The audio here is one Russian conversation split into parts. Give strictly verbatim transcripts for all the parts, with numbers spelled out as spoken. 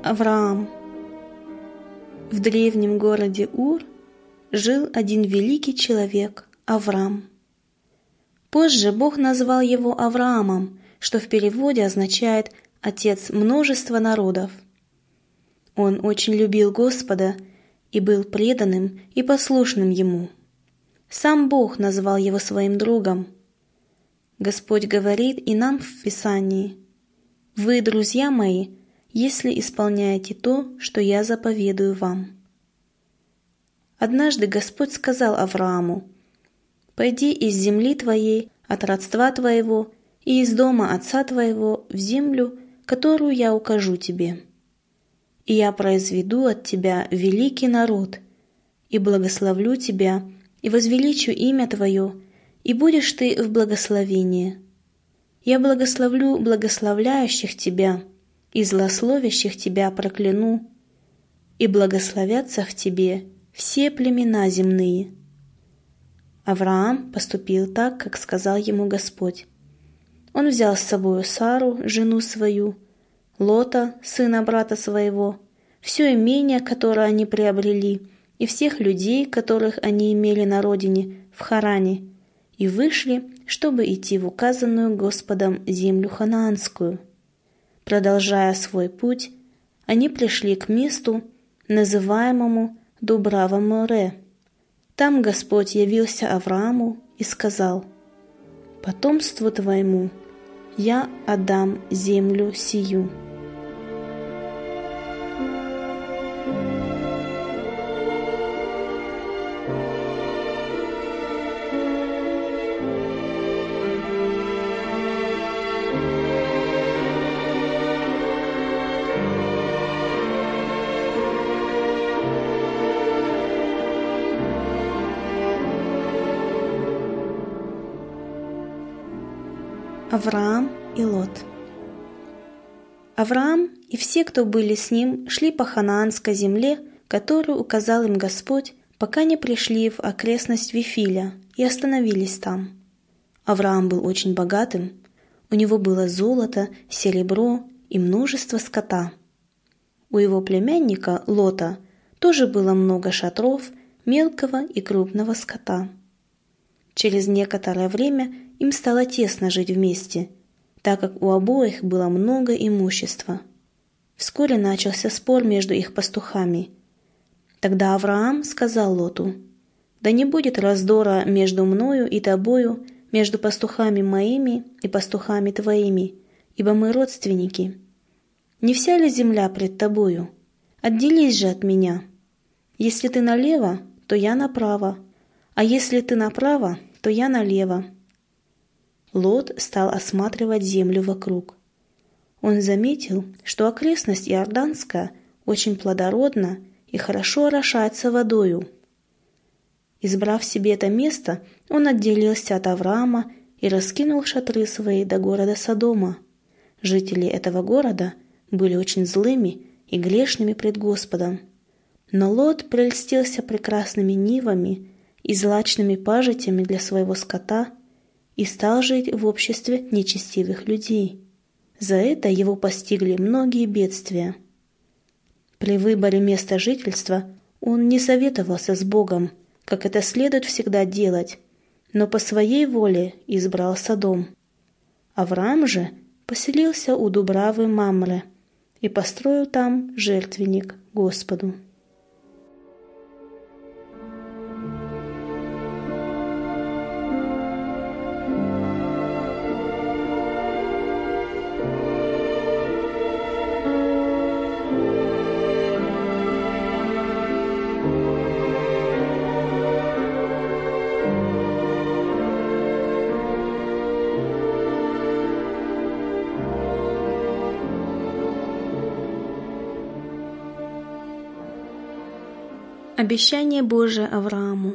Авраам. В древнем городе Ур жил один великий человек Авраам. Позже Бог назвал его Авраамом, что в переводе означает «отец множества народов». Он очень любил Господа и был преданным и послушным Ему. Сам Бог назвал его своим другом. Господь говорит и нам в Писании: «Вы, друзья мои, если исполняете то, что я заповедую вам». Однажды Господь сказал Аврааму: «Пойди из земли твоей, от родства твоего и из дома отца твоего в землю, которую я укажу тебе. И я произведу от тебя великий народ, и благословлю тебя, и возвеличу имя твое, и будешь ты в благословении. Я благословлю благословляющих тебя, и злословящих тебя прокляну, и благословятся в тебе все племена земные». Авраам поступил так, как сказал ему Господь. Он взял с собою Сару, жену свою, Лота, сына брата своего, все имение, которое они приобрели, и всех людей, которых они имели на родине, в Харане, и вышли, чтобы идти в указанную Господом землю ханаанскую. Продолжая свой путь, они пришли к месту, называемому Дубрава-Море. Там Господь явился Аврааму и сказал: «Потомству твоему я отдам землю сию». Авраам и Лот. Авраам и все, кто были с ним, шли по ханаанской земле, которую указал им Господь, пока не пришли в окрестность Вифиля и остановились там. Авраам был очень богатым, у него было золото, серебро и множество скота. У его племянника Лота тоже было много шатров, мелкого и крупного скота. Через некоторое время им стало тесно жить вместе, так как у обоих было много имущества. Вскоре начался спор между их пастухами. Тогда Авраам сказал Лоту: «Да не будет раздора между мною и тобою, между пастухами моими и пастухами твоими, ибо мы родственники. Не вся ли земля пред тобою? Отделись же от меня. Если ты налево, то я направо, а если ты направо, то я налево». Лот стал осматривать землю вокруг. Он заметил, что окрестность Иорданская очень плодородна и хорошо орошается водою. Избрав себе это место, он отделился от Авраама и раскинул шатры свои до города Содома. Жители этого города были очень злыми и грешными пред Господом. Но Лот прельстился прекрасными нивами и злачными пажитями для своего скота и стал жить в обществе нечестивых людей. За это его постигли многие бедствия. При выборе места жительства он не советовался с Богом, как это следует всегда делать, но по своей воле избрал Содом. Авраам же поселился у Дубравы Мамре и построил там жертвенник Господу. Обещание Божие Аврааму.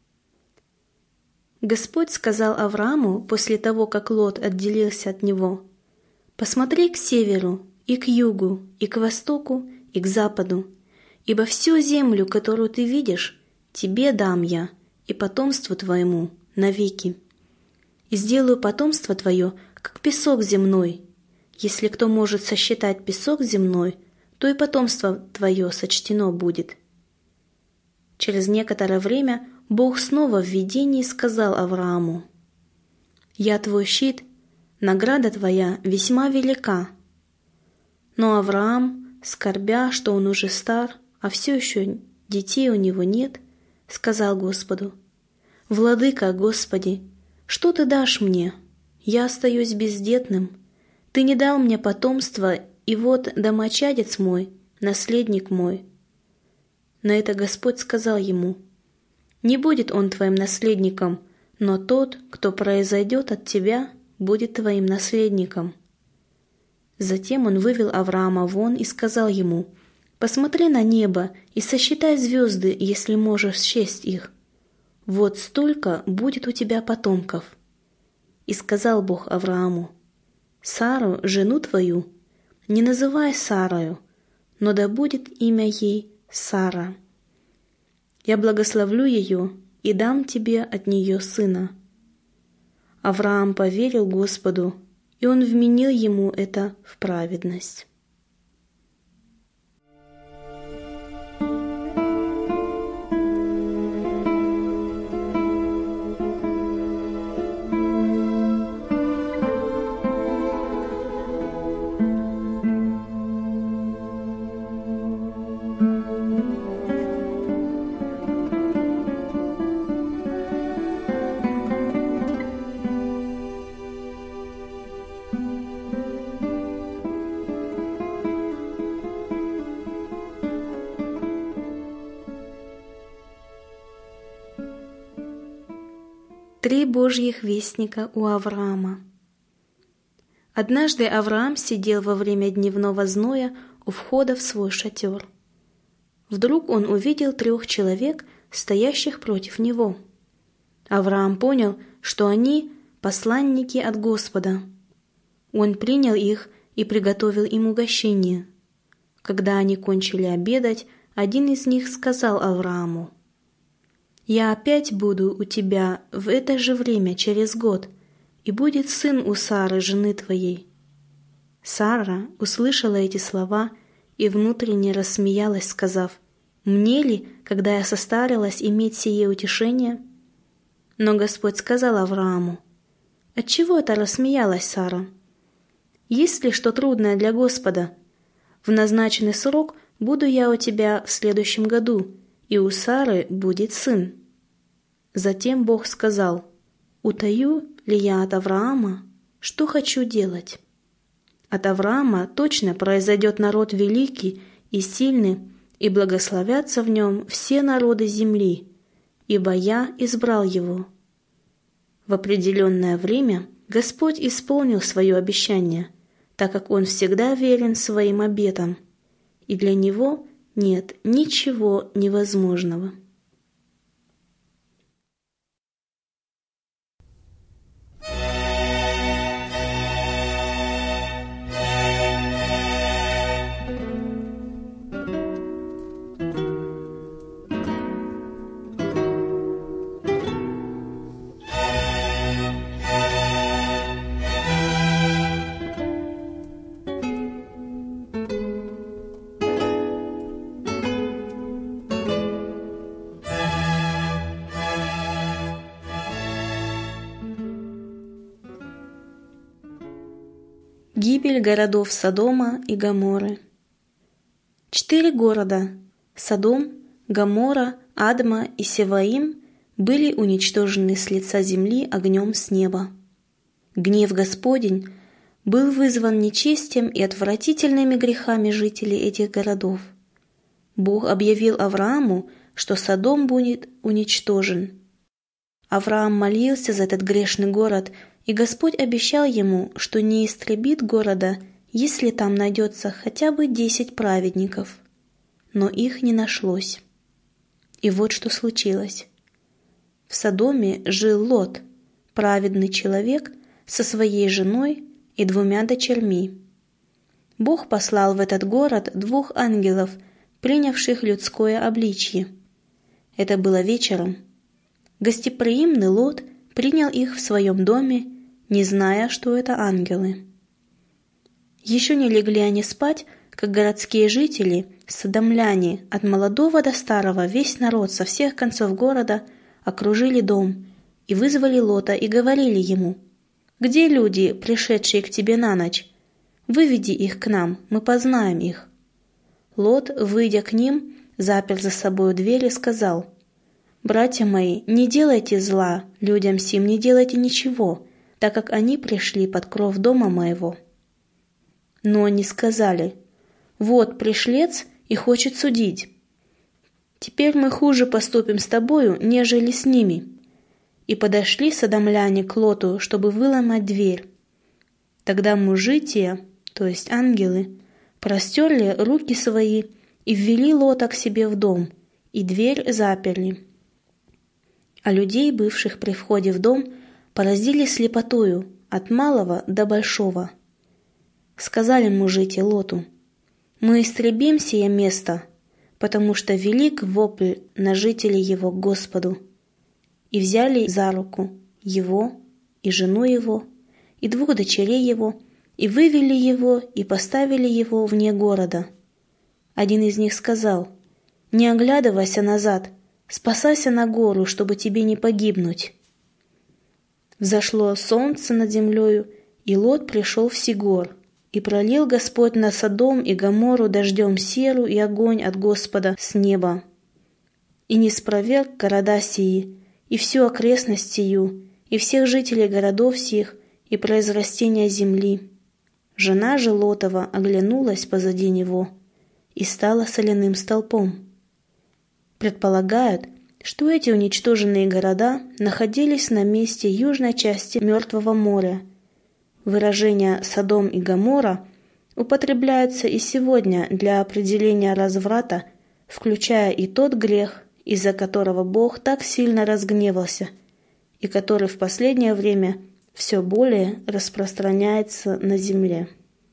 Господь сказал Аврааму после того, как Лот отделился от него: «Посмотри к северу, и к югу, и к востоку, и к западу, ибо всю землю, которую ты видишь, тебе дам я и потомству твоему навеки. И сделаю потомство твое, как песок земной. Если кто может сосчитать песок земной, то и потомство твое сочтено будет». Через некоторое время Бог снова в видении сказал Аврааму: «Я твой щит, награда твоя весьма велика». Но Авраам, скорбя, что он уже стар, а все еще детей у него нет, сказал Господу: «Владыка, Господи, что ты дашь мне? Я остаюсь бездетным. Ты не дал мне потомства, и вот домочадец мой, наследник мой». На это Господь сказал ему: «Не будет он твоим наследником, но тот, кто произойдет от тебя, будет твоим наследником». Затем он вывел Авраама вон и сказал ему: «Посмотри на небо и сосчитай звезды, если можешь счесть их. Вот столько будет у тебя потомков». И сказал Бог Аврааму: «Сару, жену твою, не называй Сарою, но да будет имя ей Сара. Я благословлю ее и дам тебе от нее сына». Авраам поверил Господу, и он вменил ему это в праведность. Три Божьих вестника у Авраама. Однажды Авраам сидел во время дневного зноя у входа в свой шатер. Вдруг он увидел трех человек, стоящих против него. Авраам понял, что они посланники от Господа. Он принял их и приготовил им угощение. Когда они кончили обедать, один из них сказал Аврааму: «Я опять буду у тебя в это же время через год, и будет сын у Сары, жены твоей». Сара услышала эти слова и внутренне рассмеялась, сказав: «Мне ли, когда я состарилась, иметь сие утешение?» Но Господь сказал Аврааму: «Отчего это рассмеялась Сара? Есть ли что трудное для Господа? В назначенный срок буду я у тебя в следующем году, и у Сары будет сын». Затем Бог сказал: «Утаю ли я от Авраама, что хочу делать? От Авраама точно произойдет народ великий и сильный, и благословятся в нем все народы земли, ибо я избрал его». В определенное время Господь исполнил свое обещание, так как Он всегда верен своим обетам, и для Него нет ничего невозможного. Гибель городов Содома и Гоморры. Четыре города – Содом, Гоморра, Адма и Севаим – были уничтожены с лица земли огнем с неба. Гнев Господень был вызван нечестием и отвратительными грехами жителей этих городов. Бог объявил Аврааму, что Содом будет уничтожен. Авраам молился за этот грешный город, и Господь обещал ему, что не истребит города, если там найдется хотя бы десять праведников. Но их не нашлось. И вот что случилось. В Содоме жил Лот, праведный человек, со своей женой и двумя дочерьми. Бог послал в этот город двух ангелов, принявших людское обличье. Это было вечером. Гостеприимный Лот принял их в своем доме, не зная, что это ангелы. Еще не легли они спать, как городские жители, содомляне, от молодого до старого, весь народ со всех концов города окружили дом и вызвали Лота и говорили ему: «Где люди, пришедшие к тебе на ночь? Выведи их к нам, мы познаем их». Лот, выйдя к ним, запер за собою дверь и сказал: «Братья мои, не делайте зла, людям сим не делайте ничего, так как они пришли под кров дома моего». Но они сказали: «Вот пришлец и хочет судить. Теперь мы хуже поступим с тобою, нежели с ними». И подошли содомляне к Лоту, чтобы выломать дверь. Тогда мужи те, то есть ангелы, простерли руки свои и ввели Лота к себе в дом, и дверь заперли. А людей, бывших при входе в дом, поразили слепотою от малого до большого. Сказали мужи те Лоту: «Мы истребим сие место, потому что велик вопль на жителей его к Господу». И взяли за руку его и жену его, и двух дочерей его, и вывели его, и поставили его вне города. Один из них сказал: «Не оглядывайся назад, спасайся на гору, чтобы тебе не погибнуть». Взошло солнце над землею, и Лот пришел в Сигор, и пролил Господь на Содом и Гоморру дождем серу и огонь от Господа с неба. И не спроверг города сии, и всю окрестность сию, и всех жителей городов сих, и произрастения земли. Жена же Лотова оглянулась позади него и стала соляным столпом. Предполагают, что эти уничтоженные города находились на месте южной части Мертвого моря. Выражения «Содом» и «Гоморра» употребляются и сегодня для определения разврата, включая и тот грех, из-за которого Бог так сильно разгневался, и который в последнее время все более распространяется на земле.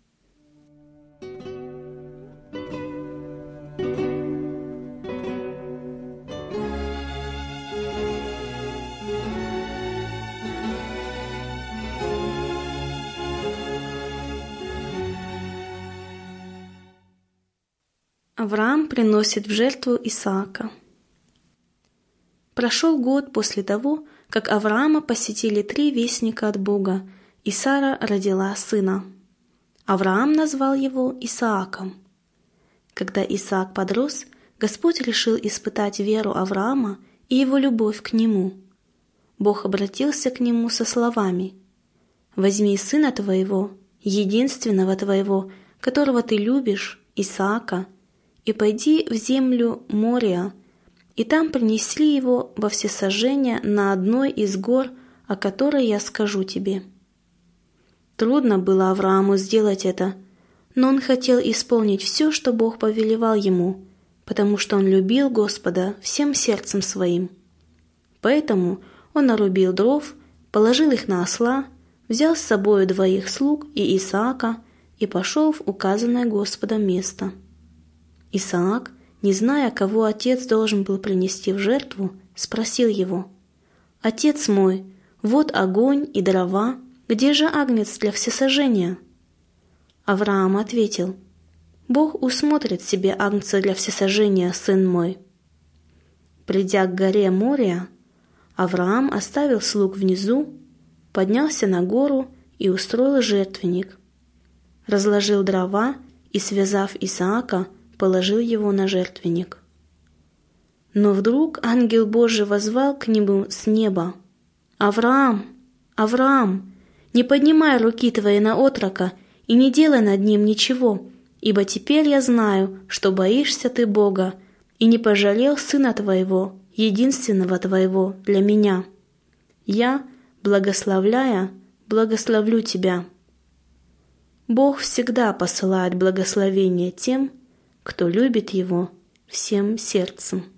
Авраам приносит в жертву Исаака. Прошел год после того, как Авраама посетили три вестника от Бога, и Сара родила сына. Авраам назвал его Исааком. Когда Исаак подрос, Господь решил испытать веру Авраама и его любовь к нему. Бог обратился к нему со словами: «Возьми сына твоего, единственного твоего, которого ты любишь, Исаака, и пойди в землю Мория, и там принесли его во всесожжение на одной из гор, о которой я скажу тебе». Трудно было Аврааму сделать это, но он хотел исполнить все, что Бог повелевал ему, потому что он любил Господа всем сердцем своим. Поэтому он нарубил дров, положил их на осла, взял с собою двоих слуг и Исаака и пошел в указанное Господом место. Исаак, не зная, кого отец должен был принести в жертву, спросил его: «Отец мой, вот огонь и дрова, где же агнец для всесожжения?» Авраам ответил: «Бог усмотрит себе агнца для всесожжения, сын мой». Придя к горе Мория, Авраам оставил слуг внизу, поднялся на гору и устроил жертвенник, разложил дрова и, связав Исаака, положил его на жертвенник. Но вдруг ангел Божий воззвал к нему с неба: «Авраам, Авраам, не поднимай руки твои на отрока и не делай над ним ничего, ибо теперь я знаю, что боишься ты Бога, и не пожалел сына твоего, единственного твоего, для меня. Я, благословляя, благословлю тебя». Бог всегда посылает благословение тем, кто любит Его всем сердцем.